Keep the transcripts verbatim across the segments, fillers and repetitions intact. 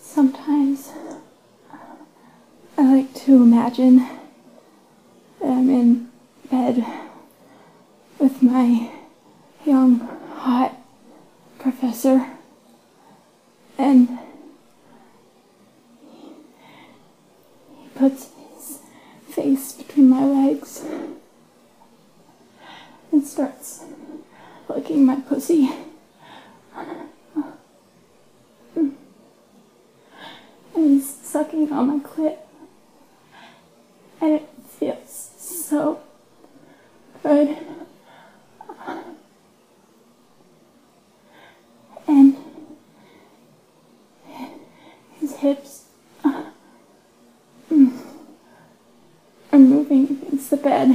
Sometimes I like to imagine that I'm in bed with my young, hot professor, and he puts his face between my legs and starts licking my pussy. And he's sucking on my clit. And it feels so good. And his hips uh, are moving against the bed.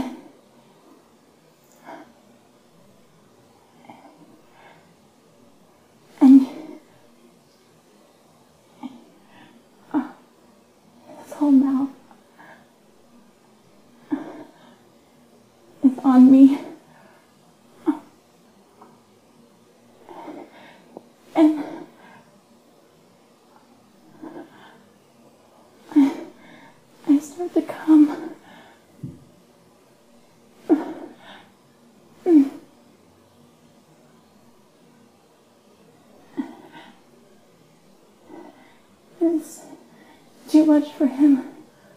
And uh, his whole mouth is on me. And I start to come. It's too much for him.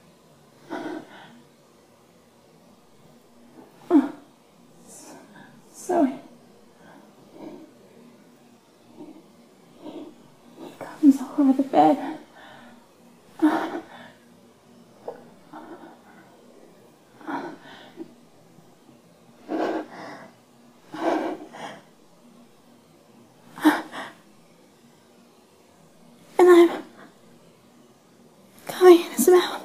So he comes all over the bed. And I'm coming in his mouth.